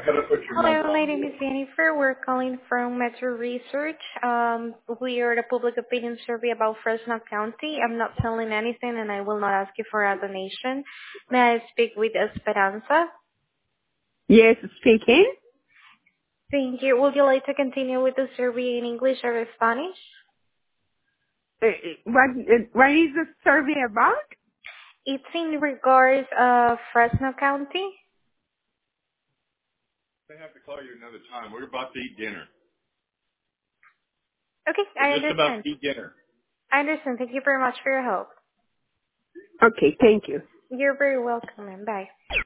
Hello, my name is Jennifer. We're calling from Metro Research. We are the public opinion survey about Fresno County. I'm not selling anything and I will not ask you for a donation. May I speak with Esperanza? Yes, speaking. Thank you. Would you like to continue with the survey in English or Spanish? What is the survey about? It's in regards of Fresno County. They have to call you another time. We're about to eat dinner. Okay, I We're just about understand. to eat dinner. I understand. Thank you very much for your help. Okay, thank you. You're very welcome and bye.